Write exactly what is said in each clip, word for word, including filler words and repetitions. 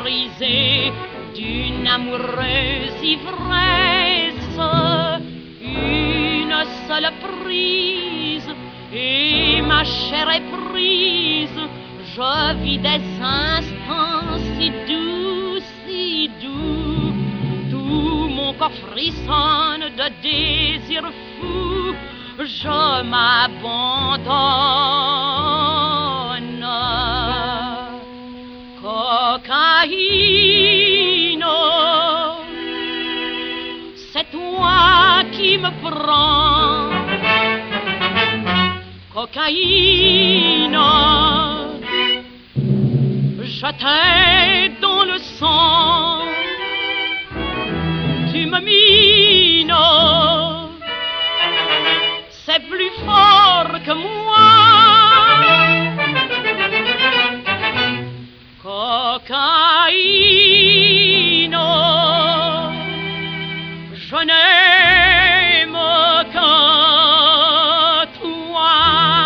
brisée d'une amoureuse ivresse. Une seule prise et ma chair est prise. Je vis des instants si doux, si doux. Tout mon corps frissonne de désir fou. Je m'abandonne. Cocaïne, c'est toi qui me prends. Cocaïne, je t'ai dans le sang. Tu me mines, c'est plus fort que moi. Cocaïne, je n'aime que toi.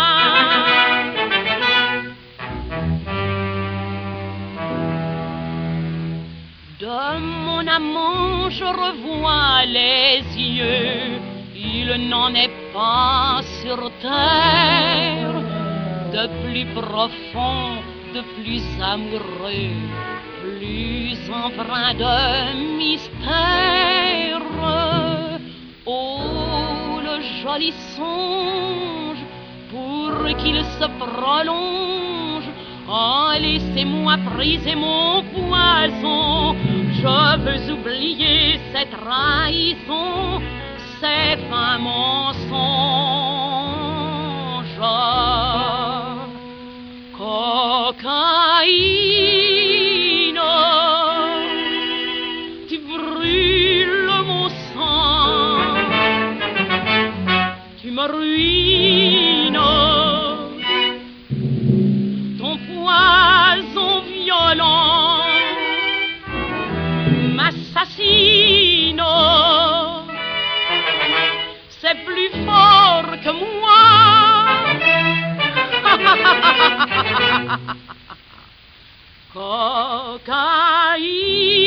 De mon amant je revois les yeux. Il n'en est pas sur terre de plus profond, de plus amoureux, plus empreint de mystère. Oh, le joli songe, pour qu'il se prolonge. Oh, laissez-moi briser mon poison. Je veux oublier cette trahison, ces fins mensonges. Cocaïne, tu brûles mon sang, tu me ruines, ton poison violent m'assassine. C'est plus fort que moi. Cocaïne.